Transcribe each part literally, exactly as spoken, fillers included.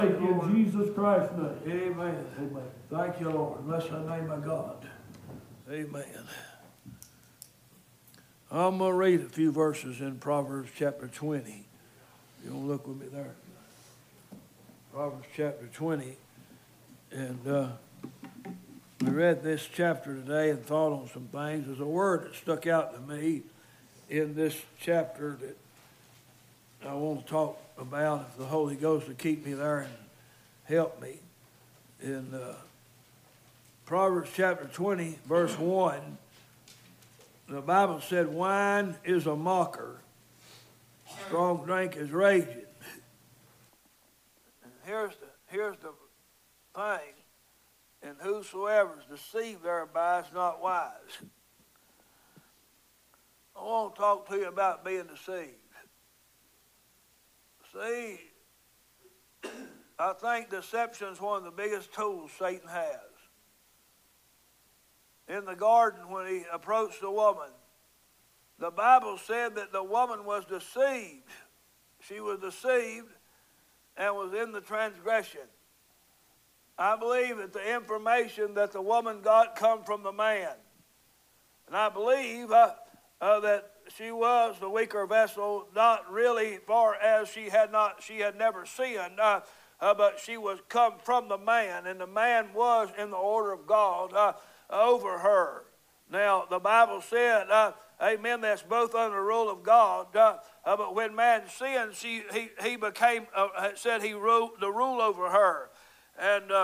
Thank you in Jesus Christ's name. Amen. Amen. Thank you, Lord. Bless the name of God. Amen. I'm going to read a few verses in Proverbs chapter twenty. You want to look with me there? Proverbs chapter twenty. And uh, we read this chapter today and thought on some things. There's a word that stuck out to me in this chapter that I want to talk about, if the Holy Ghost will keep me there and help me. In uh, Proverbs chapter twenty, verse one, the Bible said, wine is a mocker, strong drink is raging. And here's the, here's the thing, and whosoever is deceived thereby is not wise. I want to talk to you about being deceived. See, I think deception is one of the biggest tools Satan has. In the garden, when he approached the woman, the Bible said that the woman was deceived. She was deceived and was in the transgression. I believe that the information that the woman got come from the man. And I believe uh, uh, that she was the weaker vessel, not really far as she had not, she had never sinned, uh, uh, but she was come from the man, and the man was in the order of God uh, over her. Now, the Bible said, uh, amen, that's both under the rule of God, uh, uh, but when man sinned, she, he, he became, uh, said he ruled the rule over her. And uh,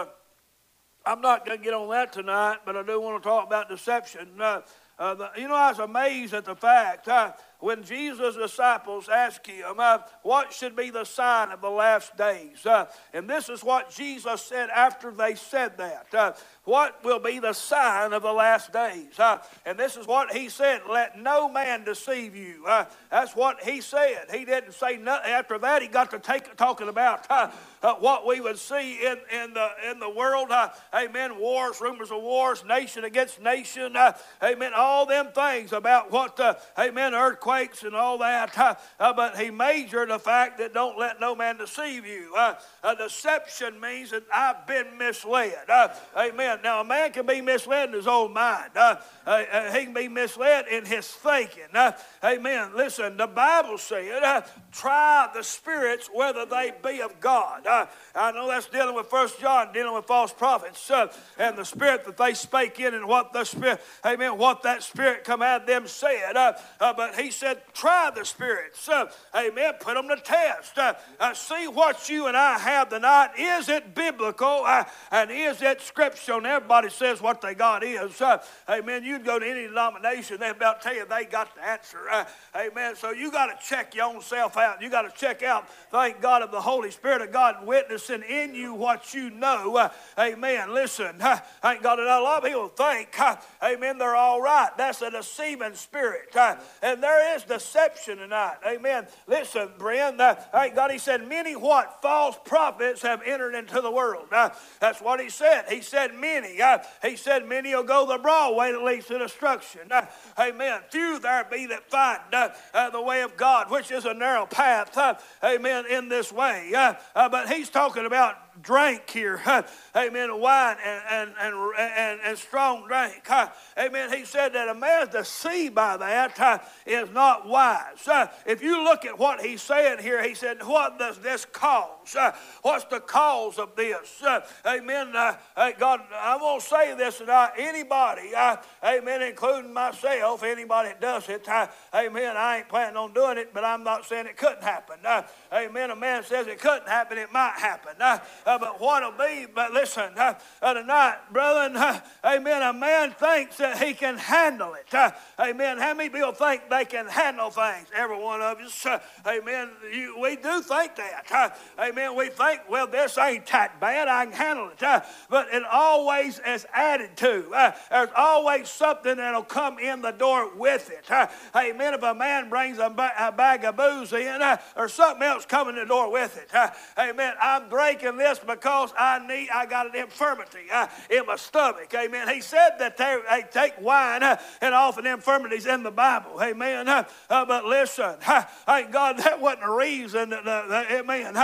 I'm not going to get on that tonight, but I do want to talk about deception. Uh, Uh, the, you know, I was amazed at the fact uh, when Jesus' disciples asked him, uh, what should be the sign of the last days? Uh, and this is what Jesus said after they said that. Uh, what will be the sign of the last days? Uh, and this is what he said, let no man deceive you. Uh, that's what he said. He didn't say nothing. After that, he got to take, talking about uh, uh, what we would see in, in, the, in the world. Uh, amen. Wars, rumors of wars, nation against nation. Uh, amen. All them things about what, uh, amen, earthquakes and all that. Uh, uh, but he majored the fact that don't let no man deceive you. Uh, uh, deception means that I've been misled. Uh, amen. Now, a man can be misled in his own mind. Uh, uh, uh, he can be misled in his thinking. Uh, amen. Listen, the Bible said, uh, try the spirits whether they be of God. Uh, I know that's dealing with First John, dealing with false prophets, uh, and the spirit that they spake in and what the spirit, amen, what that spirit come out of them said. Uh, uh, but he said, try the spirits. Uh, amen. Put them to test. Uh, uh, see what you and I have tonight. Is it biblical? Uh, and is it scriptural? And everybody says what they got is. Uh, amen. You'd go to any denomination, they about tell you they got the answer. Uh, amen. So you got to check your own self out. You got to check out, thank God, of the Holy Spirit of God witnessing in you what you know. Uh, amen. Listen, uh, thank God that a lot of people think, uh, amen, they're all right. That's a deceiving spirit. Uh, and there is deception tonight. Amen. Listen, Brent, uh, thank God he said, many what? False prophets have entered into the world. Uh, that's what he said. He said many. Uh, he said many will go the broad way that leads to destruction. Uh, amen. Few there be that find uh, uh, the way of God, which is a narrow path. Uh, amen. In this way. Uh, uh, but he's talking about drink here. Uh, amen. Wine and, and, and, and, and strong drink. Uh, amen. He said that a man deceived by that uh, is not wise. Uh, if you look at what he's saying here, he said, what does this cause? Uh, what's the cause of this? Uh, amen. Uh, uh, God, I won't say this tonight. Anybody, uh, amen, including myself, anybody that does it, uh, amen, I ain't planning on doing it, but I'm not saying it couldn't happen. Uh, amen. A man says it couldn't happen, it might happen. Uh, uh, but what'll be, but listen, uh, uh, tonight, brethren, uh, amen, a man thinks that he can handle it. Uh, amen. How many people think they can handle things? Every one of us. Uh, amen. You, we do think that. Uh, amen. We think, well, this ain't that bad. I can handle it. Uh, but it always is added to. Uh, there's always something that'll come in the door with it. Uh, amen. If a man brings a, ba- a bag of booze in, uh, there's something else coming in the door with it. Uh, amen. I'm drinking this because I need, I got an infirmity uh, in my stomach. Amen. He said that they, they take wine uh, and often infirmities in the Bible. Amen. Uh, uh, but listen, uh, thank God that wasn't a reason. That, uh, that, amen. Uh,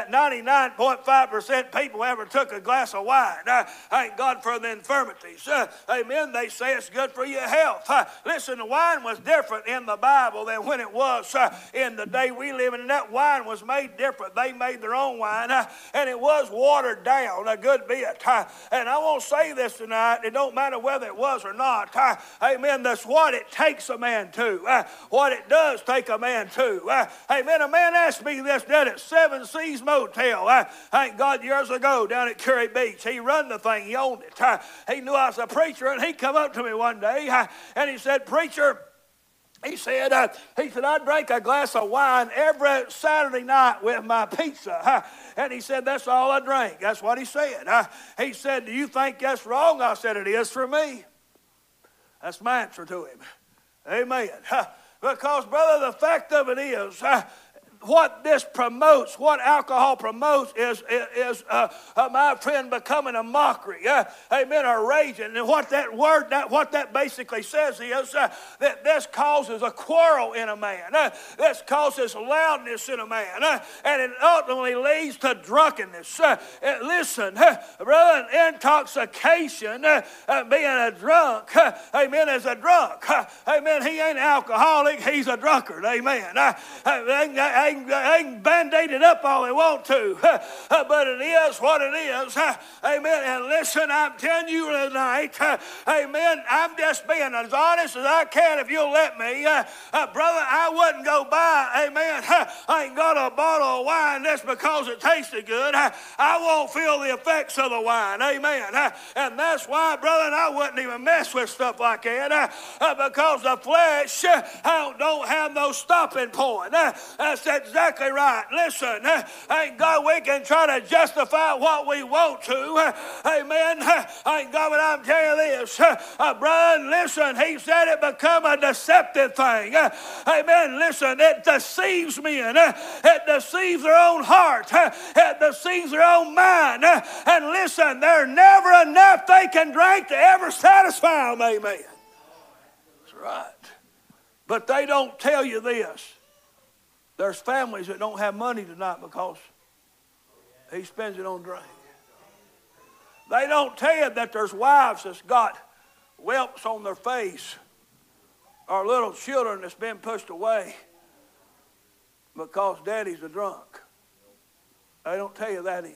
that ninety-nine point five percent people ever took a glass of wine. Uh, thank God for the infirmities. Uh, amen. They say it's good for your health. Uh, listen, the wine was different in the Bible than when it was uh, in the day we live in. And that wine was made different. They made their own wine, uh, and it was watered down a good bit. Uh, and I won't say this tonight. It don't matter whether it was or not. Uh, amen. That's what it takes a man to. Uh, what it does take a man to. Uh, amen. A man asked me this down at Seven Seas Motel. Uh, thank God years ago down at Curry Beach. He run the thing. He owned it. Uh, he knew I was a preacher, and he come up to me one day, uh, and he said, "Preacher," He said, uh, he said, "I drank a glass of wine every Saturday night with my pizza." Uh, and he said, "That's all I drank." That's what he said. Uh, he said, "Do you think that's wrong?" I said, "It is for me." That's my answer to him. Amen. Uh, because, brother, the fact of it is, uh, what this promotes, what alcohol promotes is, is, is uh, uh, my friend, becoming a mockery. Uh, amen, or raging. And what that word, that what that basically says is uh, that this causes a quarrel in a man. Uh, this causes loudness in a man. Uh, and it ultimately leads to drunkenness. Uh, uh, listen, uh, brother, intoxication, uh, uh, being a drunk, uh, amen, is a drunk. Uh, amen, he ain't an alcoholic, he's a drunkard. Amen. Uh, uh, They can, they can band-aid it up all they want to, but it is what it is. Amen. And listen, I'm telling you tonight, amen, I'm just being as honest as I can if you'll let me. Uh, brother, I wouldn't go buy, amen, I ain't got a bottle of wine just because it tasted good. I won't feel the effects of the wine. Amen. And that's why, brother, I wouldn't even mess with stuff like that because the flesh don't have no stopping point. That's exactly right. Listen, ain't God, we can try to justify what we want to. Amen. Ain't God, but I'm telling you this, uh, brother, listen, he said it become a deceptive thing. Amen. Listen, it deceives men. It deceives their own heart. It deceives their own mind. And listen, there's never enough they can drink to ever satisfy them. Amen. That's right. But they don't tell you this. There's families that don't have money tonight because he spends it on drink. They don't tell you that there's wives that's got whelps on their face or little children that's been pushed away because daddy's a drunk. They don't tell you that in.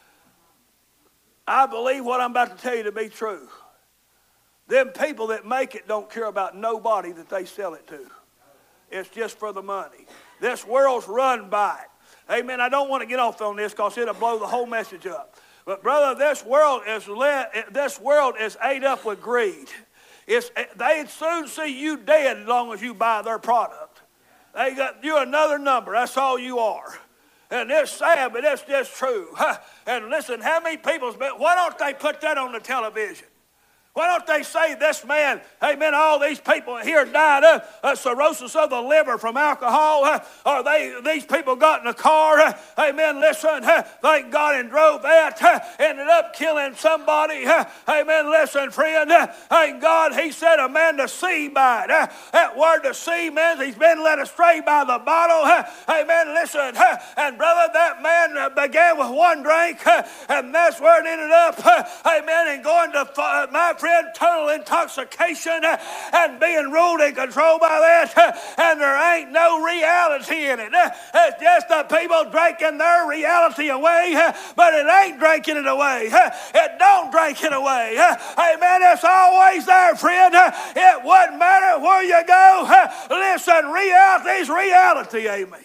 I believe what I'm about to tell you to be true. Them people that make it don't care about nobody that they sell it to. It's just for the money. This world's run by it. Amen. I don't want to get off on this because it'll blow the whole message up. But brother, this world is lit, this world is ate up with greed. It's, they'd soon see you dead as long as you buy their product. They got you another number. That's all you are. And it's sad, but it's just true. And listen, how many people's been, why don't they put that on the television? Why don't they say this man, amen, all these people here died of uh, cirrhosis of the liver from alcohol, uh, or they, these people got in a car, uh, amen, listen, uh, thank God, and drove that, uh, ended up killing somebody, uh, amen, listen, friend, uh, thank God, he said a man deceived by it. Uh, that word deceive means he's been led astray by the bottle, uh, amen, listen, uh, and brother, that man uh, began with one drink, uh, and that's where it ended up, uh, amen, and going to, uh, my friend, total intoxication uh, and being ruled and controlled by that, uh, and there ain't no reality in it. Uh, it's just the people drinking their reality away, uh, but it ain't drinking it away. Uh, it don't drink it away. Uh, amen. It's always there, friend. Uh, it wouldn't matter where you go. Uh, listen, reality's reality. Amen.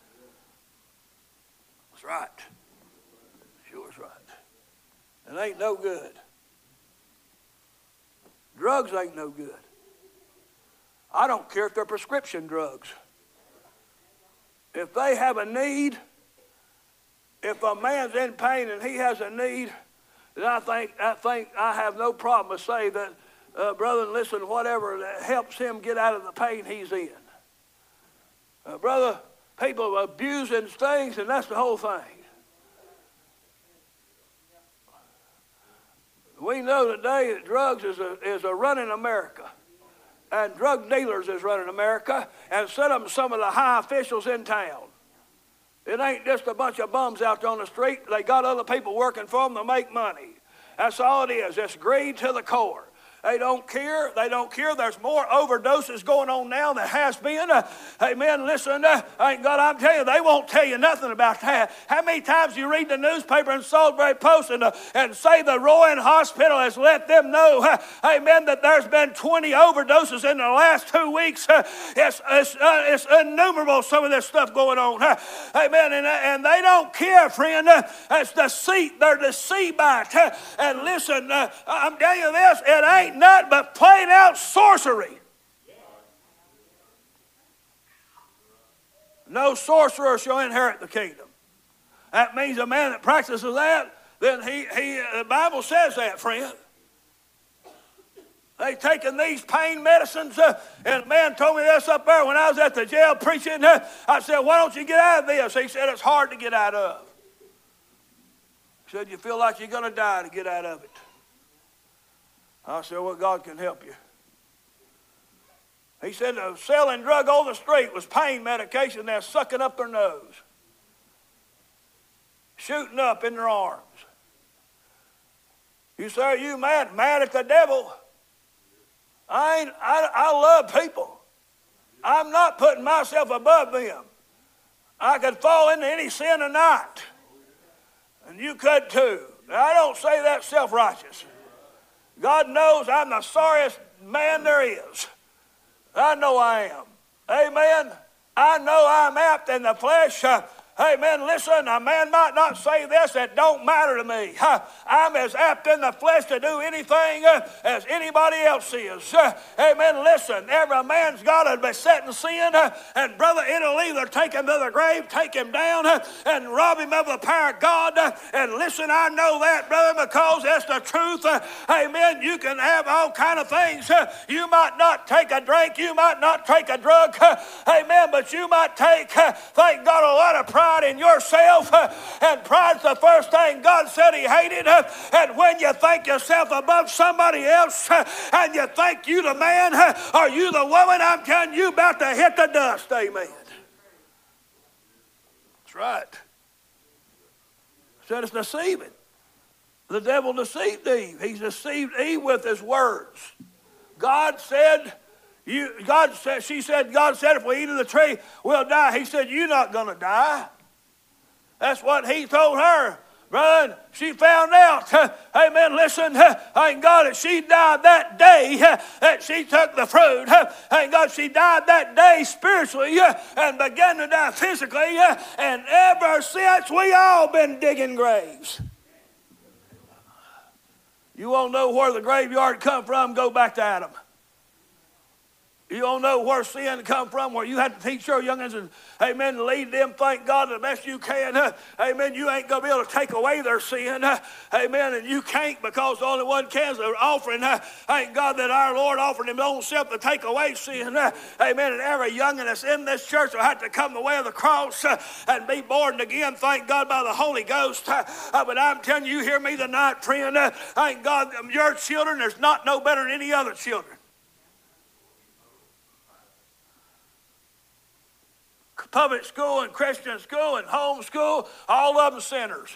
That's right. Sure is right. It ain't no good. Drugs ain't no good. I don't care if they're prescription drugs. If they have a need, if a man's in pain and he has a need, then I think I think I have no problem to say that, uh, brother, listen, whatever that helps him get out of the pain he's in. Uh, brother, people abusing things, and that's the whole thing. We know today that drugs is a, is a running America. And drug dealers is running America. And some of them, some of the high officials in town. It ain't just a bunch of bums out there on the street. They got other people working for them to make money. That's all it is. It's greed to the core. They don't care. They don't care. There's more overdoses going on now than has been. Uh, amen. Listen, uh, ain't God, I'm telling you, they won't tell you nothing about that. How many times you read the newspaper in Salisbury Post and, uh, and say the Rowan Hospital has let them know, uh, amen, that there's been twenty overdoses in the last two weeks. Uh, it's it's, uh, it's innumerable, some of this stuff going on. Uh, amen. And, uh, and they don't care, friend. Uh, it's deceit. They're deceived by it. Uh, and listen, uh, I'm telling you this, it ain't nothing but plain out sorcery. No sorcerer shall inherit the kingdom. That means a man that practices that, then he, he the Bible says that, friend. They taking these pain medicines, uh, and a man told me this up there when I was at the jail preaching. Uh, I said, why don't you get out of this? He said, it's hard to get out of. He said, you feel like you're going to die to get out of it. I said, well, God can help you. He said the selling drug on the street was pain medication. They're sucking up their nose, shooting up in their arms. You say, are you mad? Mad at the devil? I ain't. I, I love people. I'm not putting myself above them. I could fall into any sin tonight, and you could too. I don't say that self-righteous. God knows I'm the sorriest man there is. I know I am. Amen. I know I'm apt in the flesh. Uh, Amen. Listen, a man might not say this, it don't matter to me. Uh, I'm as apt in the flesh to do anything uh, as anybody else is. Uh, amen. Listen, every man's got to beset in sin, uh, and brother, it'll either take him to the grave, take him down, uh, and rob him of the power of God. Uh, and listen, I know that, brother, because that's the truth. Uh, amen. You can have all kind of things. Uh, you might not take a drink, you might not take a drug. Uh, amen. But you might take, uh, thank God, a lot of pride in yourself, uh, and pride's the first thing God said he hated. Uh, and when you think yourself above somebody else, uh, and you think you the man uh, or you the woman, I'm telling you, about to hit the dust. Amen. That's right. Said it's deceiving. The devil deceived Eve. He's deceived Eve with his words. God said. You, God said, she said, God said, if we eat of the tree, we'll die. He said, you're not going to die. That's what he told her. Brother, she found out. Uh, amen. Listen, uh, thank God that she died that day, uh, that she took the fruit. Uh, thank God she died that day spiritually uh, and began to die physically. Uh, and ever since, we all been digging graves. You won't know where the graveyard come from, go back to Adam. You don't know where sin come from, where you have to teach your youngins and, amen, lead them, thank God, the best you can. Uh, amen, you ain't going to be able to take away their sin. Uh, amen, and you can't, because the only one can is the offering. Uh, thank God that our Lord offered him his own self to take away sin. Uh, amen, and every youngin that's in this church will have to come the way of the cross uh, and be born again, thank God, by the Holy Ghost. Uh, uh, but I'm telling you, you hear me tonight, friend. Uh, thank God, your children, there's not no better than any other children. Public school and Christian school and home school, all of them sinners.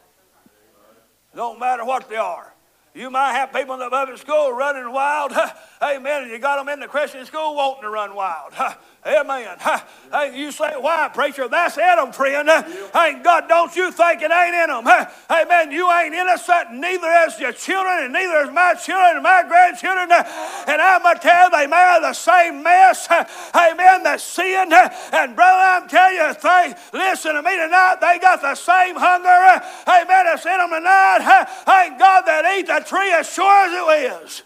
Don't matter what they are. You might have people in the public school running wild. Amen. And you got them in the Christian school wanting to run wild. Amen. Hey, you say, why, preacher? That's in them, friend. Hey, God, don't you think it ain't in them? Amen. You ain't innocent, and neither is your children, and neither is my children and my grandchildren. And I'm going to tell you, they marry the same mess. Amen. That's sin. And brother, I'm telling you, they, listen to me tonight, they got the same hunger. Amen. That's in them tonight. Thank God that eat the tree as sure as it is.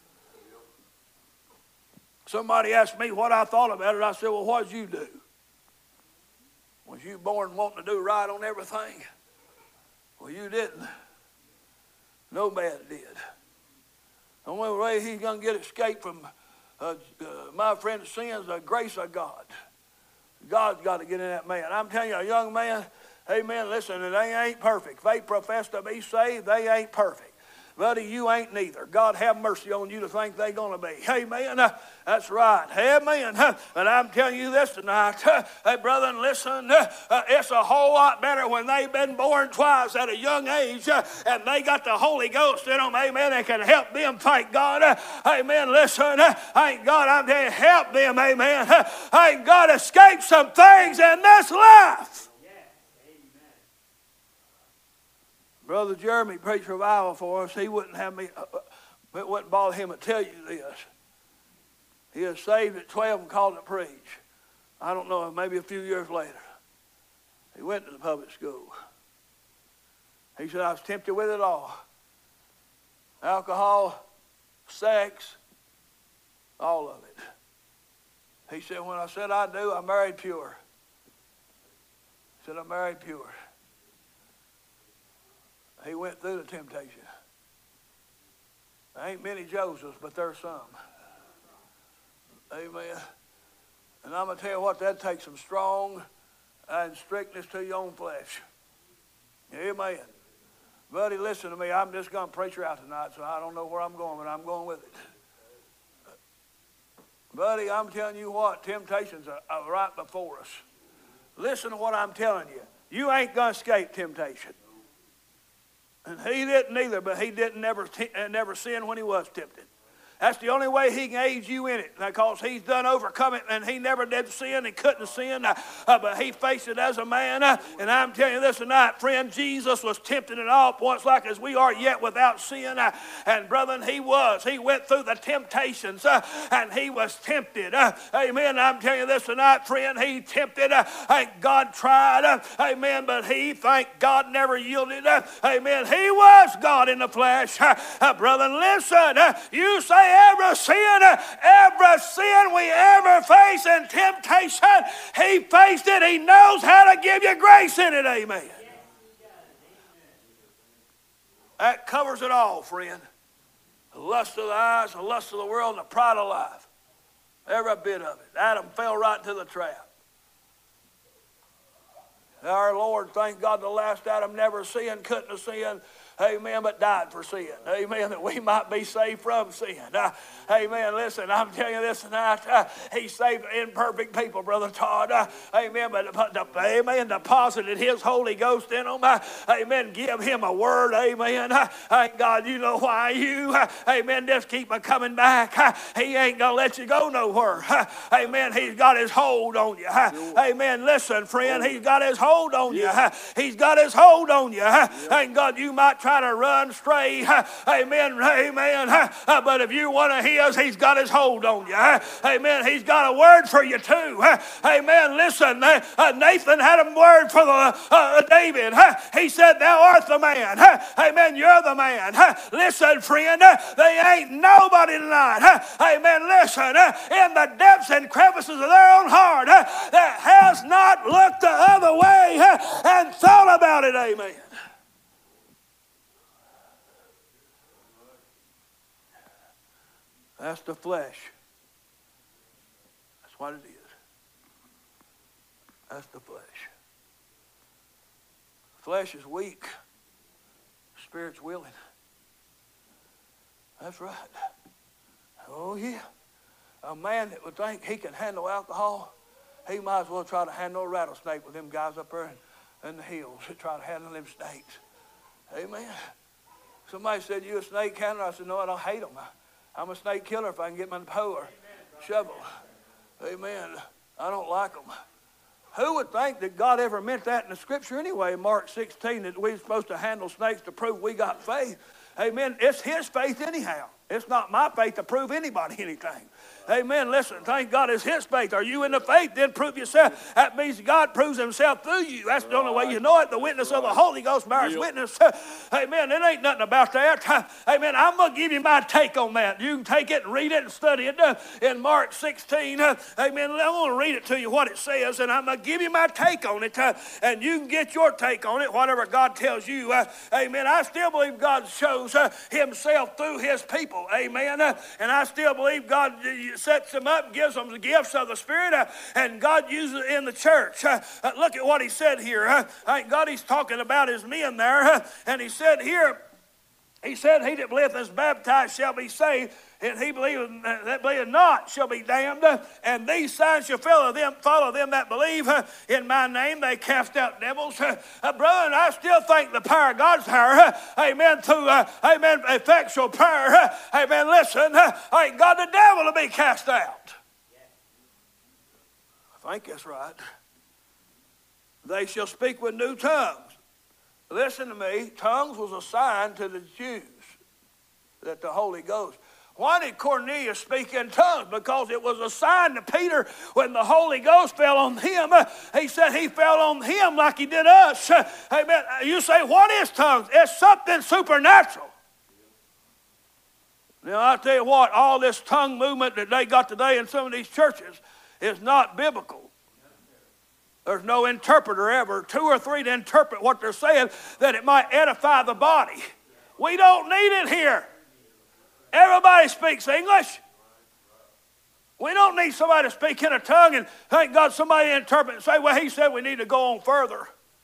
Somebody asked me what I thought about it. I said, well, what did you do? Was you born wanting to do right on everything? Well, you didn't. No man did. The only way he's going to get escape from uh, uh, my friend's sins is the grace of God. God's got to get in that man. I'm telling you, a young man, amen, listen, they ain't perfect. They profess to be saved, they ain't perfect. Buddy, you ain't neither. God have mercy on you to think they're going to be. Amen. Uh, that's right. Amen. Uh, but I'm telling you this tonight. Uh, hey, brother, listen. Uh, uh, it's a whole lot better when they've been born twice at a young age uh, and they got the Holy Ghost in them. Amen. And can help them, thank God. Uh, amen. Listen. Uh, thank God, I'm telling you, help them. Amen. Uh, thank God, escape some things in this life. Brother Jeremy preached revival for us. He wouldn't have me, uh, it wouldn't bother him to tell you this. He was saved at twelve and called to preach. I don't know, maybe a few years later. He went to the public school. He said, I was tempted with it all. Alcohol, sex, all of it. He said, when I said I do, I married pure. He said, I married pure. He went through the temptation. There ain't many Josephs, but there's some. Amen. And I'm going to tell you what, that takes some strong and strictness to your own flesh. Amen. Buddy, listen to me. I'm just going to preach her out tonight, so I don't know where I'm going, but I'm going with it. Buddy, I'm telling you what, temptations are, are right before us. Listen to what I'm telling you. You ain't going to escape temptation. And he didn't either, but he didn't never, t- never sin when he was tempted. That's the only way he can aid you in it, because he's done overcome it, and he never did sin and couldn't sin, uh, uh, but he faced it as a man. Uh, and I'm telling you this tonight, friend, Jesus was tempted at all points like as we are, yet without sin. Uh, and brethren, he was. He went through the temptations, uh, and he was tempted. Uh, amen. I'm telling you this tonight, friend, he tempted. Uh, thank God tried. Uh, amen. But he, thank God, never yielded. Uh, amen. He was God in the flesh. Uh, uh, brethren, listen. Uh, you say, every sin, every sin we ever face in temptation, he faced it. He knows how to give you grace in it. Amen. That covers it all, friend. The lust of the eyes, the lust of the world, and the pride of life. Every bit of it. Adam fell right into the trap. Our Lord, thank God, the last Adam never sinned, couldn't have sinned. Amen, but died for sin. Amen, that we might be saved from sin. Uh, amen, listen, I'm telling you this tonight. Uh, he saved imperfect people, Brother Todd. Uh, amen, but, but the, amen, deposited his Holy Ghost in them. Uh, amen, give him a word. Amen. Uh, thank God, you know why you. Uh, amen, just keep on coming back. Uh, he ain't going to let you go nowhere. Uh, amen, he's got his hold on you. Uh, amen, listen, friend, he's got his hold on you. Uh, he's got his hold on you. Uh, thank God, you might try to run stray. Amen. Amen. But if you want to his, he's got his hold on you. Amen. He's got a word for you too. Amen. Listen, Nathan had a word for the uh, David. He said, thou art the man. Amen. You're the man. Listen, friend, they ain't nobody tonight. Amen. Listen, in the depths and crevices of their own heart that has not looked the other way and thought about it. Amen. That's the flesh. That's what it is. That's the flesh. The flesh is weak. The spirit's willing. That's right. Oh, yeah. A man that would think he can handle alcohol, he might as well try to handle a rattlesnake with them guys up there in, in the hills that try to handle them snakes. Amen. Somebody said, you a snake handler? I said, no, I don't hate them. I, I'm a snake killer if I can get my hoe or shovel. Amen. I don't like them. Who would think that God ever meant that in the scripture anyway? Mark sixteen, that we're supposed to handle snakes to prove we got faith. Amen. It's his faith anyhow. It's not my faith to prove anybody anything. Amen. Listen, thank God it's his faith. Are you in the faith? Then prove yourself. That means God proves himself through you. That's the only way you know it. The witness of the Holy Ghost bears witness. Amen. It ain't nothing about that. Amen. I'm going to give you my take on that. You can take it and read it and study it in Mark sixteen. Amen. I'm going to read it to you what it says, and I'm going to give you my take on it, and you can get your take on it, whatever God tells you. Amen. I still believe God shows himself through his people. Amen. And I still believe God sets them up, gives them the gifts of the Spirit, uh, and God uses it in the church. Uh, uh, look at what he said here. Uh, thank God he's talking about his men there. Uh, and he said here, He said, he that believeth and is baptized shall be saved, and he believeth that believeth not shall be damned. And these signs shall follow them, follow them that believe. In my name they cast out devils. Uh, brother, I still think the power of God's power, amen, through, uh, amen, effectual prayer, amen, listen, I ain't got the devil to be cast out. I think that's right. They shall speak with new tongues. Listen to me, tongues was a sign to the Jews that the Holy Ghost. Why did Cornelius speak in tongues? Because it was a sign to Peter when the Holy Ghost fell on him. He said he fell on him like he did us. Amen. You say, what is tongues? It's something supernatural. Now, I'll tell you what, all this tongue movement that they got today in some of these churches is not biblical. There's no interpreter ever, two or three to interpret what they're saying, that it might edify the body. We don't need it here. Everybody speaks English. We don't need somebody to speak in a tongue and thank God somebody interpret and say, well, he said we need to go on further.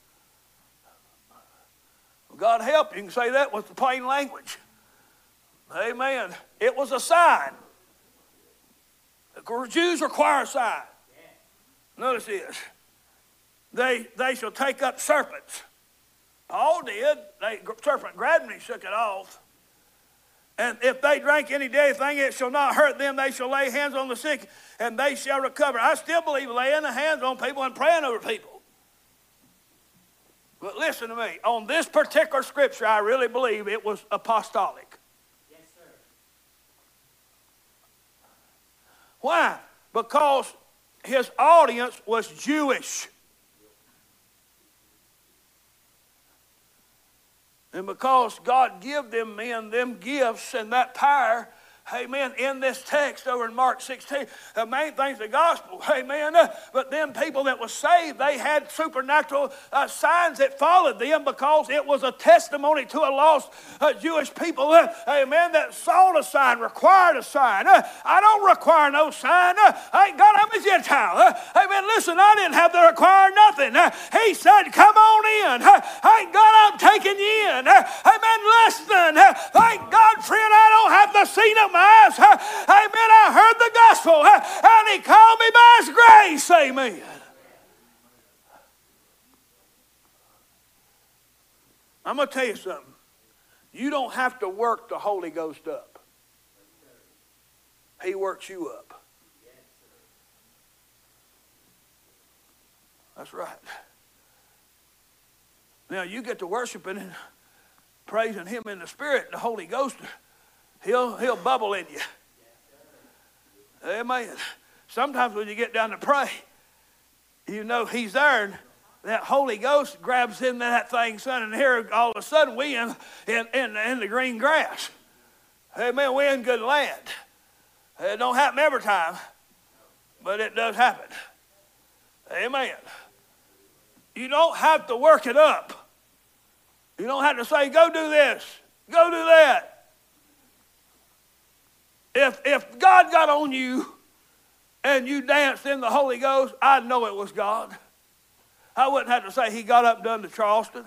God help you can say that with the plain language. Amen. It was a sign. The Jews require a sign. Notice this. They, they shall take up serpents. Paul did. They, serpent grabbed him and he shook it off. And if they drink any deadly thing, it shall not hurt them. They shall lay hands on the sick, and they shall recover. I still believe laying the hands on people and praying over people. But listen to me. On this particular scripture, I really believe it was apostolic. Yes, sir. Why? Because his audience was Jewish. And because God give them men them gifts and that power, amen, in this text over in Mark sixteen, the main thing's the gospel, amen. Uh, but them people that were saved, they had supernatural uh, signs that followed them because it was a testimony to a lost uh, Jewish people, uh, amen, that sought a sign, required a sign. Uh, I don't require no sign. Uh, I God, I'm a Gentile. Uh, amen, listen, I didn't have to require nothing. Uh, he said, come on in. Uh, thank God I'm taking you in. Uh, amen, listen. Uh, thank God, friend, I don't have to see no eyes. Amen. I heard the gospel and he called me by his grace. Amen. I'm going to tell you something. You don't have to work the Holy Ghost up. He works you up. That's right. Now you get to worshiping and praising him in the Spirit, the Holy Ghost, He'll, he'll bubble in you. Amen. Sometimes when you get down to pray, you know he's there, and that Holy Ghost grabs into that thing, son, and here all of a sudden we in, in, in, in the green grass. Amen. We're in good land. It don't happen every time, but it does happen. Amen. You don't have to work it up. You don't have to say, go do this, go do that. If, if God got on you and you danced in the Holy Ghost, I'd know it was God. I wouldn't have to say he got up and done to Charleston.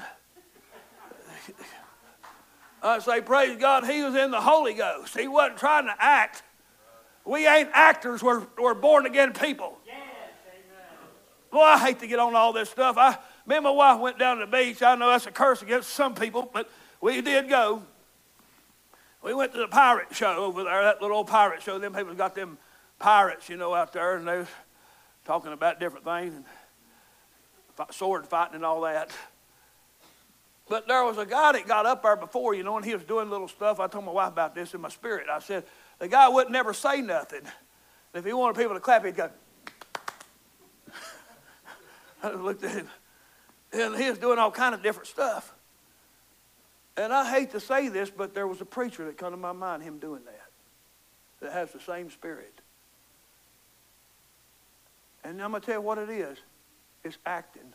I'd say, praise God, he was in the Holy Ghost. He wasn't trying to act. We ain't actors, we're, we're born again people. Yes, amen. Boy, I hate to get on all this stuff. I, me and my wife went down to the beach. I know that's a curse against some people, but we did go. We went to the pirate show over there, that little old pirate show. Them people got them pirates, you know, out there, and they was talking about different things, and sword fighting and all that. But there was a guy that got up there before, you know, and he was doing little stuff. I told my wife about this in my spirit. I said, the guy wouldn't never say nothing. If he wanted people to clap, he'd go. I looked at him, and he was doing all kind of different stuff. And I hate to say this, but there was a preacher that come to my mind, him doing that, that has the same spirit. And I'm going to tell you what it is. It's acting.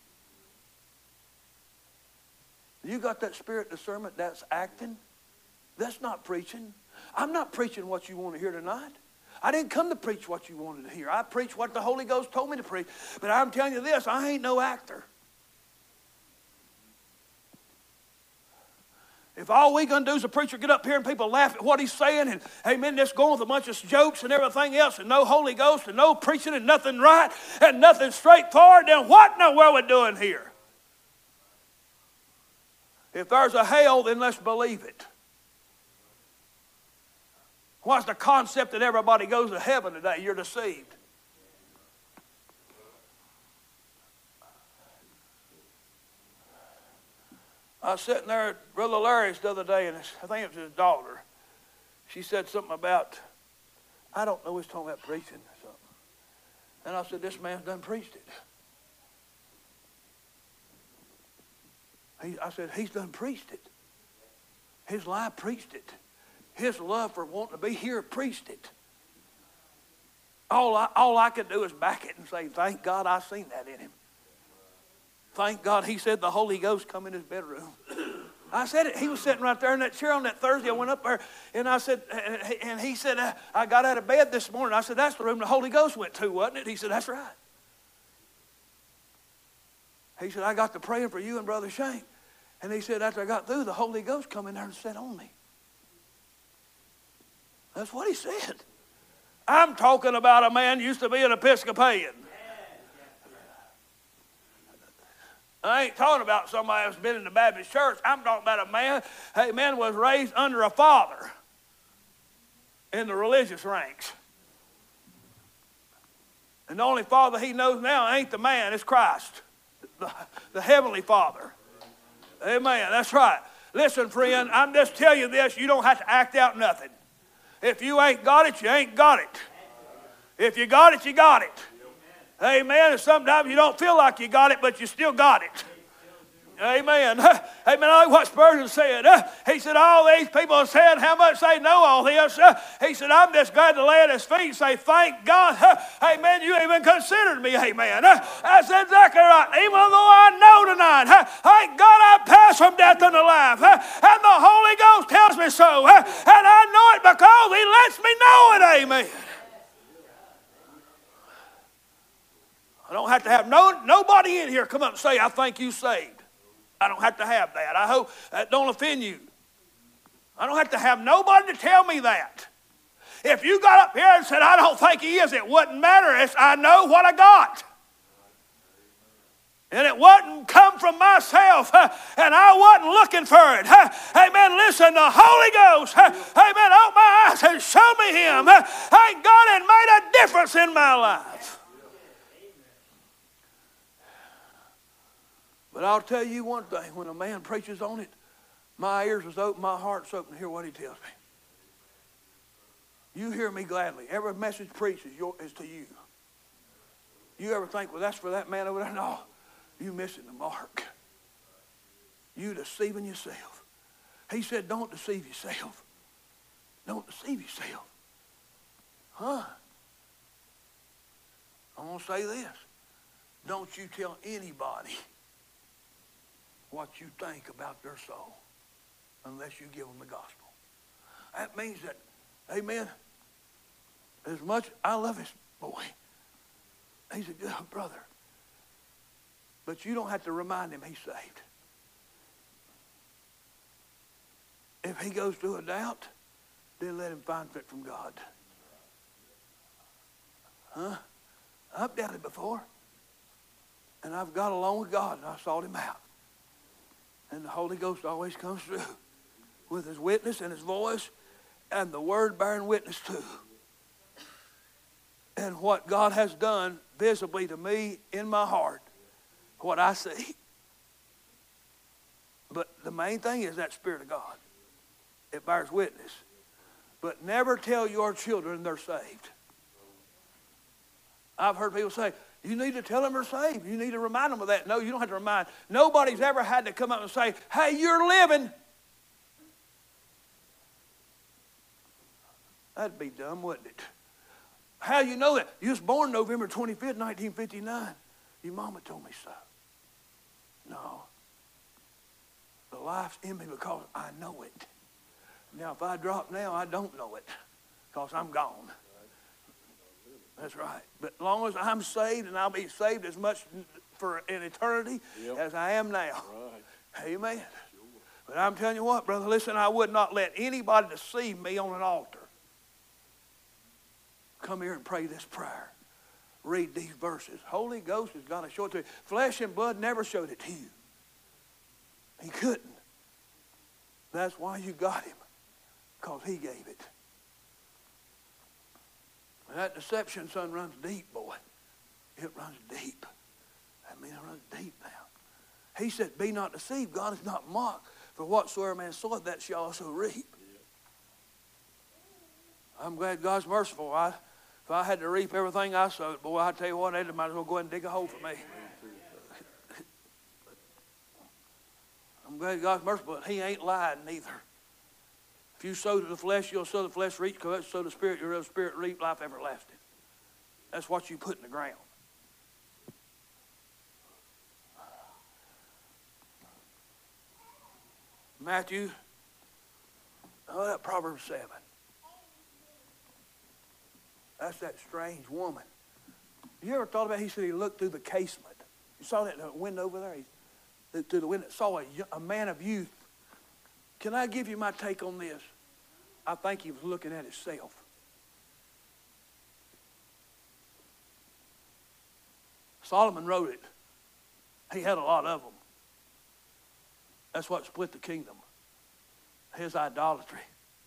You got that spirit discernment, that's acting. That's not preaching. I'm not preaching what you want to hear tonight. I didn't come to preach what you wanted to hear. I preached what the Holy Ghost told me to preach. But I'm telling you this, I ain't no actor. If all we going to do is a preacher get up here and people laugh at what he's saying and, amen, just going with a bunch of jokes and everything else and no Holy Ghost and no preaching and nothing right and nothing straightforward, then what in the world are we doing here? If there's a hell, then let's believe it. What's the concept that everybody goes to heaven today? You're deceived. I was sitting there at Brother Larry's the other day, and I think it was his daughter. She said something about, I don't know, he was talking about preaching or something. And I said, this man's done preached it. He, I said, he's done preached it. His life preached it. His love for wanting to be here preached it. All I, all I could do is back it and say, thank God I seen that in him. Thank God he said the Holy Ghost come in his bedroom. I said it. He was sitting right there in that chair on that Thursday. I went up there and I said, and he said, I got out of bed this morning. I said, that's the room the Holy Ghost went to, wasn't it? He said, that's right. He said, I got to praying for you and Brother Shane. And he said, after I got through, the Holy Ghost come in there and sat on me. That's what he said. I'm talking about a man used to be an Episcopalian. I ain't talking about somebody who's been in the Baptist church. I'm talking about a man, hey, man was raised under a father in the religious ranks. And the only father he knows now ain't the man, it's Christ, the, the heavenly Father. Amen, that's right. Listen, friend, I'm just telling you this, you don't have to act out nothing. If you ain't got it, you ain't got it. If you got it, you got it. Amen. And sometimes you don't feel like you got it, but you still got it. Amen. Amen. I like what Spurgeon said. He said, all these people said how much they know all this. He said, I'm just glad to lay at his feet and say, thank God. Amen. You even considered me. Amen. That's exactly right. Even though I know tonight, thank God I passed from death unto life. And the Holy Ghost tells me so. And I know it because he lets me know it. Amen. I don't have to have no nobody in here come up and say, I think you saved. I don't have to have that. I hope that don't offend you. I don't have to have nobody to tell me that. If you got up here and said, I don't think he is, it wouldn't matter. It's, I know what I got. And it wouldn't come from myself, uh, and I wasn't looking for it. Uh, amen. Listen, the Holy Ghost, uh, amen, open my eyes and show me him. Uh, thank God it made a difference in my life. But I'll tell you one thing, when a man preaches on it, my ears is open, my heart's open to hear what he tells me. You hear me gladly. Every message preached is, your, is to you. You ever think, well, that's for that man over there? No, you missing the mark. You deceiving yourself. He said, don't deceive yourself. Don't deceive yourself. Huh? I'm going to say this. Don't you tell anybody what you think about their soul unless you give them the gospel. That means that, amen, as much I love this boy, he's a good brother, but you don't have to remind him he's saved. If he goes through a doubt, then let him find fit from God. Huh? I've doubted before, and I've got along with God, and I sought him out. And the Holy Ghost always comes through with his witness and his voice and the word bearing witness too. And what God has done visibly to me in my heart, what I see. But the main thing is that Spirit of God. It bears witness. But never tell your children they're saved. I've heard people say, you need to tell them they're saved. You need to remind them of that. No, you don't have to remind. Nobody's ever had to come up and say, hey, you're living. That'd be dumb, wouldn't it? How you know that? You was born November twenty-fifth, nineteen fifty-nine. Your mama told me so. No. The life's in me because I know it. Now, if I drop now, I don't know it because I'm gone. That's right. But as long as I'm saved, and I'll be saved as much for an eternity yep. as I am now. Right. Amen. Sure. But I'm telling you what, brother, listen, I would not let anybody deceive me on an altar. Come here and pray this prayer. Read these verses. Holy Ghost is going to show it to you. Flesh and blood never showed it to you. He couldn't. That's why you got him. Because he gave it. And that deception, son, runs deep, boy. It runs deep. I mean, it runs deep now. He said, be not deceived. God is not mocked. For whatsoever man soweth, that shall also reap. I'm glad God's merciful. I, if I had to reap everything I sowed, boy, I tell you what, they might as well go ahead and dig a hole for me. I'm glad God's merciful, but he ain't lying neither. If you sow to the flesh, you'll sow the flesh, reap, sow the spirit, you'll the spirit, reap life everlasting. That's what you put in the ground. Matthew, oh, that Proverbs seven. That's that strange woman. You ever thought about it? He said he looked through the casement. You saw that in the window over there? He, through the window, saw a, a man of youth. Can I give you my take on this? I think he was looking at himself. Solomon wrote it. He had a lot of them. That's what split the kingdom. His idolatry.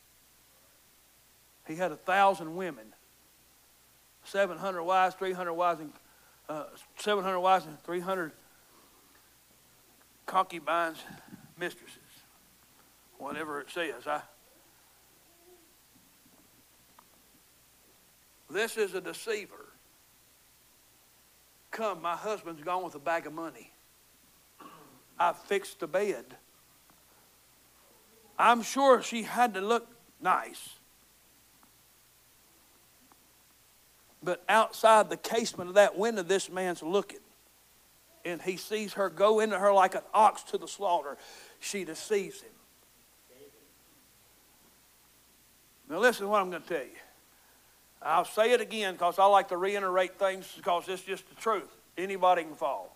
He had a thousand women. seven hundred wives, three hundred wives, and uh, seven hundred wives and three hundred concubines, mistresses. Whatever it says. I, this is a deceiver. Come, my husband's gone with a bag of money. I fixed the bed. I'm sure she had to look nice. But outside the casement of that window, this man's looking. And he sees her go into her like an ox to the slaughter. She deceives him. Now listen to what I'm going to tell you. I'll say it again because I like to reiterate things because it's just the truth. Anybody can fall.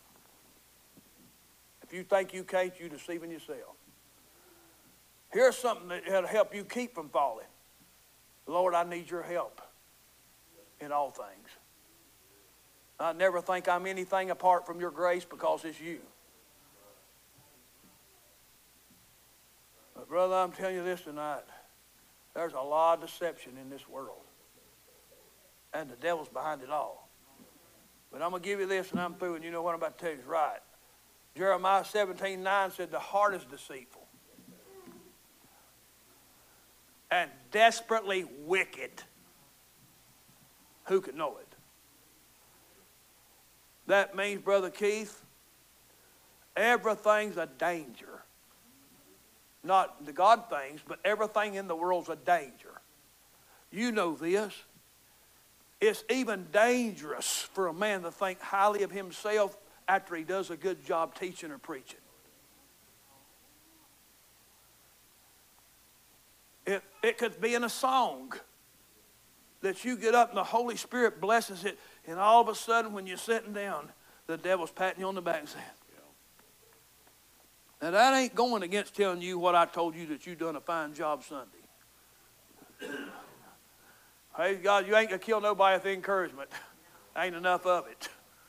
If you think you can't, you're deceiving yourself. Here's something that'll help you keep from falling. Lord, I need your help in all things. I never think I'm anything apart from your grace because it's you. But brother, I'm telling you this tonight. There's a lot of deception in this world. And the devil's behind it all. But I'm going to give you this and I'm through, and you know what I'm about to tell you is right. Jeremiah seventeen nine said the heart is deceitful and desperately wicked. Who could know it? That means, Brother Keith, everything's a danger. Not the God things, but everything in the world's a danger. You know this. It's even dangerous for a man to think highly of himself after he does a good job teaching or preaching. It, it could be in a song that you get up and the Holy Spirit blesses it, and all of a sudden when you're sitting down, the devil's patting you on the back and saying, now that ain't going against telling you what I told you that you done a fine job Sunday. Praise God, you ain't going to kill nobody with encouragement. Ain't enough of it.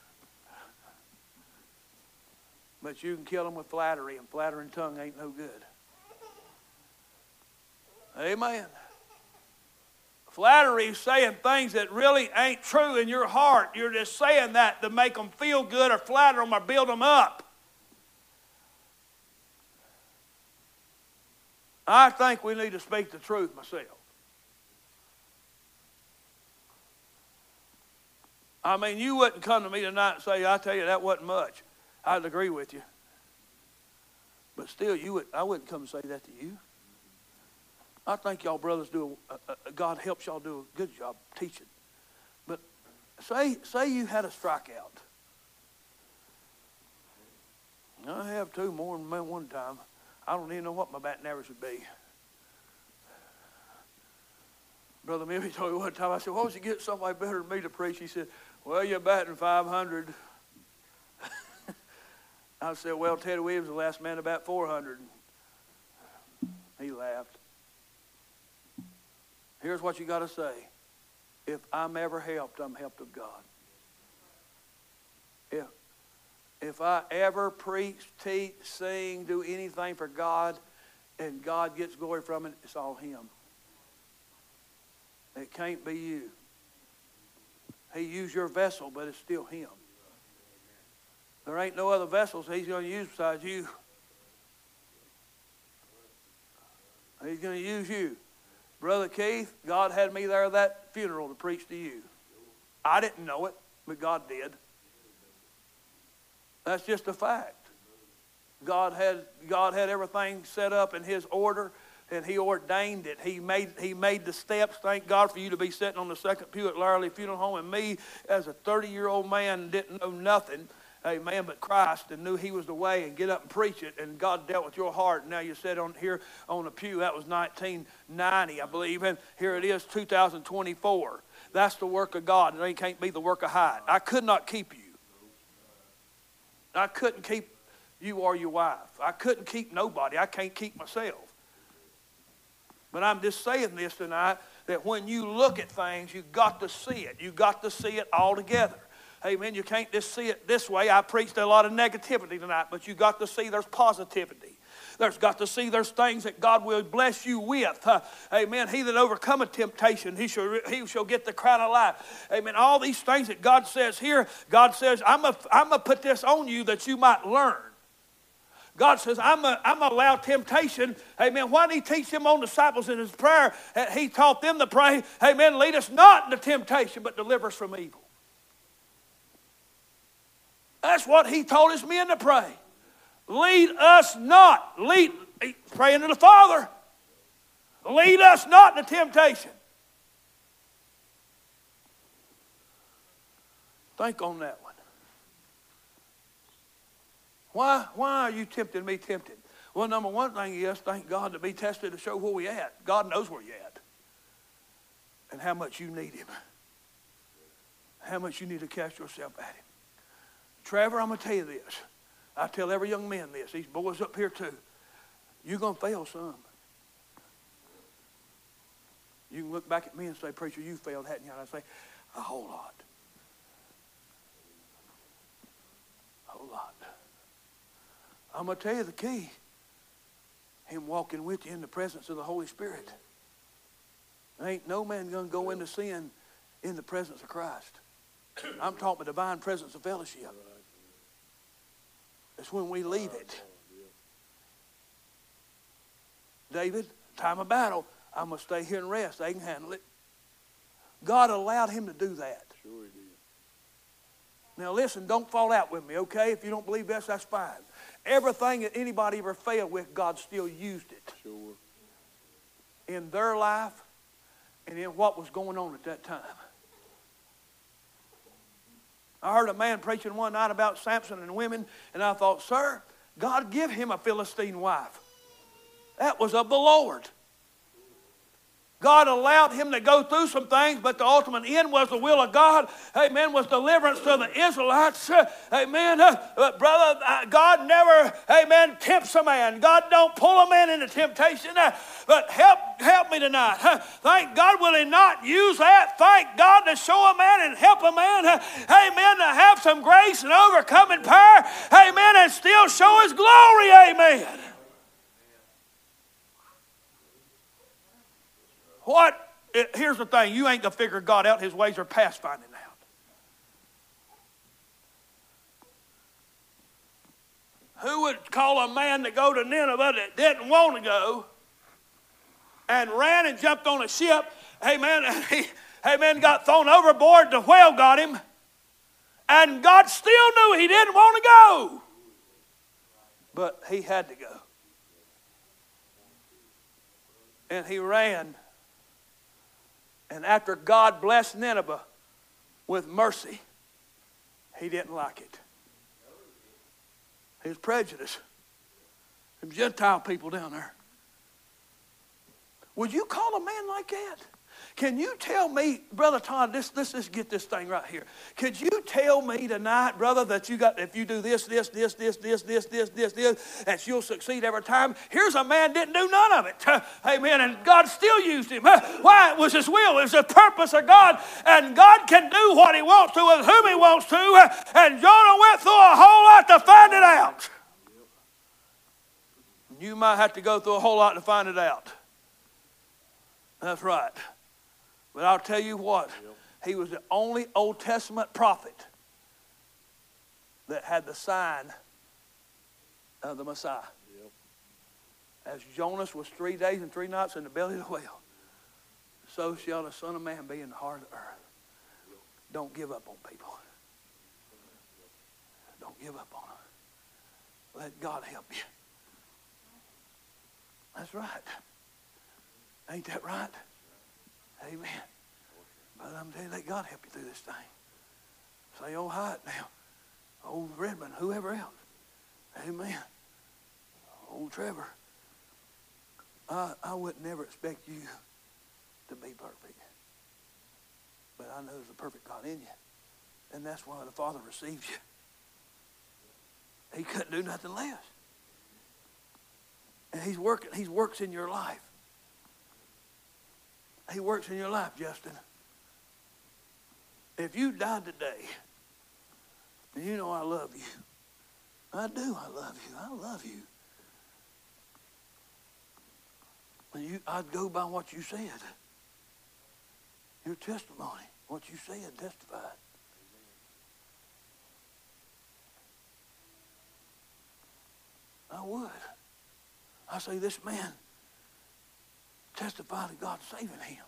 But you can kill them with flattery, and flattering tongue ain't no good. Amen. Flattery is saying things that really ain't true in your heart. You're just saying that to make them feel good or flatter them or build them up. I think we need to speak the truth myself. I mean, you wouldn't come to me tonight and say, I tell you, that wasn't much. I'd agree with you. But still, you would, I wouldn't come and say that to you. I think y'all brothers do, a, a, a, God helps y'all do a good job teaching. But say, say you had a strikeout. I have two more than one time. I don't even know what my batting average would be. Brother Millie told me one time, I said, why don't you get somebody better than me to preach? He said, well, you're batting five hundred. I said, well, Teddy Williams, the last man to bat four hundred. left. Here's what you got to say. If I'm ever helped, I'm helped of God. If, if I ever preach, teach, sing, do anything for God, and God gets glory from it, it's all Him. It can't be you. He used your vessel, but it's still Him. There ain't no other vessels He's going to use besides you. He's going to use you. Brother Keith, God had me there at that funeral to preach to you. I didn't know it, but God did. That's just a fact. God had, God had everything set up in His order, and He ordained it. He made, he made the steps. Thank God for you to be sitting on the second pew at Laramie Funeral Home, and me as a thirty-year-old man didn't know nothing, amen, but Christ, and knew He was the way, and get up and preach it, and God dealt with your heart. And now you sit on here on the pew. That was nineteen ninety, I believe, and here it is, two thousand twenty-four. That's the work of God, and it can't be the work of Hyde. I could not keep you. I couldn't keep you or your wife. I couldn't keep nobody. I can't keep myself. But I'm just saying this tonight, that when you look at things, you've got to see it. You've got to see it all together. Amen. You can't just see it this way. I preached a lot of negativity tonight, but you got to see there's positivity. There's got to see there's things that God will bless you with. Uh, amen. He that overcometh temptation, he shall, he shall get the crown of life. Amen. All these things that God says here, God says, I'm going I'm to put this on you that you might learn. God says, I'm going to allow temptation. Amen. Why did He teach them on disciples in His prayer? He taught them to pray, amen, lead us not into temptation, but deliver us from evil. That's what He taught His men to pray. Lead us not. Lead, praying to the Father. Lead us not into temptation. Think on that one. Why, why are you tempting me tempted? Well, number one thing is, thank God to be tested to show where we at. God knows where you're at. And how much you need Him. How much you need to cast yourself at Him. Trevor, I'm going to tell you this. I tell every young man this. These boys up here too. You're going to fail some. You can look back at me and say, preacher, you failed, hadn't you? And I say, a whole lot. A whole lot. I'm going to tell you the key. Him walking with you in the presence of the Holy Spirit. There ain't no man going to go into sin in the presence of Christ. I'm talking the divine presence of fellowship. It's when we leave it. David, time of battle, I'm going to stay here and rest. They can handle it. God allowed him to do that. Sure He did. Now listen, don't fall out with me, okay? If you don't believe this, that's fine. Everything that anybody ever failed with, God still used it. Sure. In their life and in what was going on at that time. I heard a man preaching one night about Samson and women, and I thought, sir, God give him a Philistine wife. That was of the Lord. God allowed him to go through some things, but the ultimate end was the will of God. Amen. Was deliverance to the Israelites. Amen. Uh, but brother, uh, God never, amen, tempts a man. God don't pull a man into temptation. Uh, but help, help me tonight. Uh, thank God will He not use that. Thank God to show a man and help a man. Uh, amen. To have some grace and overcoming power. Amen. And still show His glory. Amen. What? Here's the thing. You ain't going to figure God out. His ways are past finding out. Who would call a man to go to Nineveh that didn't want to go and ran and jumped on a ship? Amen. And he, amen, got thrown overboard. The whale got him. And God still knew he didn't want to go. But he had to go. And he ran. And after God blessed Nineveh with mercy, he didn't like it. He was prejudiced. Them Gentile people down there. Would you call a man like that? Can you tell me, Brother Todd, this, let's just get this thing right here. Could you tell me tonight, brother, that you got, if you do this, this, this, this, this, this, this, this, this, that you'll succeed every time? Here's a man didn't do none of it. Amen. And God still used him. Why? It was his will. It was the purpose of God. And God can do what he wants to with whom he wants to. And Jonah went through a whole lot to find it out. You might have to go through a whole lot to find it out. That's right. But I'll tell you what, he was the only Old Testament prophet that had the sign of the Messiah. As Jonas was three days and three nights in the belly of the whale, so shall the Son of Man be in the heart of the earth. Don't give up on people. Don't give up on them. Let God help you. That's right. Ain't that right? Amen. But I'm telling you, let God help you through this thing. Say, old Hyatt now. Old Redmond, whoever else. Amen. Old Trevor. I, I would never expect you to be perfect. But I know there's a perfect God in you. And that's why the Father receives you. He couldn't do nothing less. And he's working, he works in your life. He works in your life, Justin. If you died today, and you know I love you. I do, I love you. I love you. And you, I'd go by what you said. Your testimony, what you said, testified. I would. I say, this man testified of God saving him.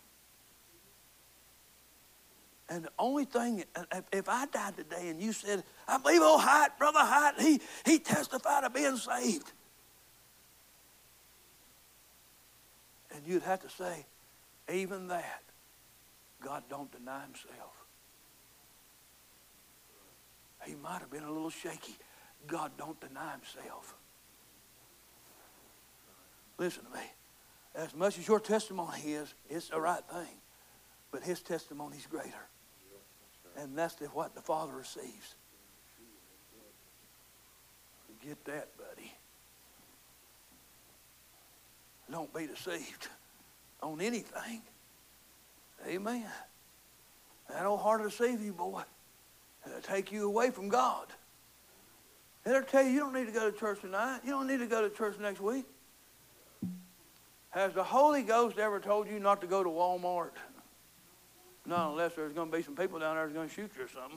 And the only thing, if I died today and you said, I believe old Hyatt, Brother Hyatt, he, he testified of being saved. And you'd have to say, even that, God don't deny himself. He might have been a little shaky. God don't deny himself. Listen to me. As much as your testimony is, it's the right thing. But his testimony is greater. And that's the, what the Father receives. Get that, buddy. Don't be deceived on anything. Amen. That old heart will deceive you, boy. It'll take you away from God. It'll tell you, you don't need to go to church tonight. You don't need to go to church next week. Has the Holy Ghost ever told you not to go to Walmart? Not unless there's going to be some people down there that's going to shoot you or something.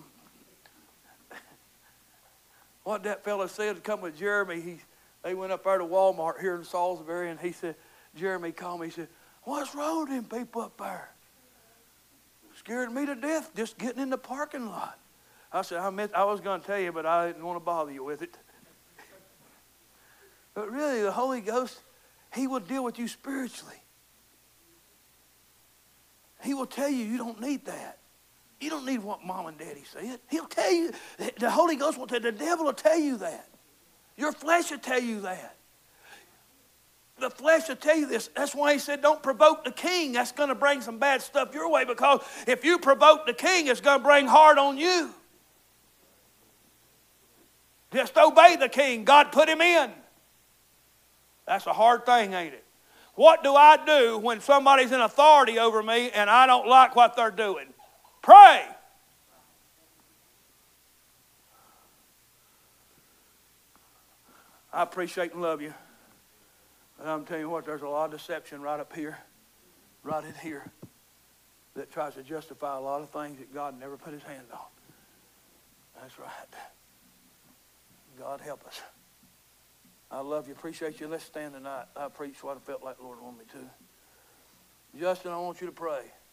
What that fella said to come with Jeremy, he, they went up there to Walmart here in Salisbury, and he said, Jeremy called me, he said, what's wrong with them people up there? Scared me to death just getting in the parking lot. I said, I, meant, I was going to tell you, but I didn't want to bother you with it. But really, the Holy Ghost, he will deal with you spiritually. He will tell you you don't need that. You don't need what mom and daddy said. He'll tell you, the Holy Ghost will tell you, the devil will tell you that. Your flesh will tell you that. The flesh will tell you this. That's why he said don't provoke the king. That's going to bring some bad stuff your way, because if you provoke the king, it's going to bring hard on you. Just obey the king. God put him in. That's a hard thing, ain't it? What do I do when somebody's in authority over me and I don't like what they're doing? Pray. I appreciate and love you. And I'm telling you what, there's a lot of deception right up here, right in here, that tries to justify a lot of things that God never put his hand on. That's right. God help us. I love you. Appreciate you. Let's stand tonight. I preached what I felt like the Lord wanted me to. Justin, I want you to pray.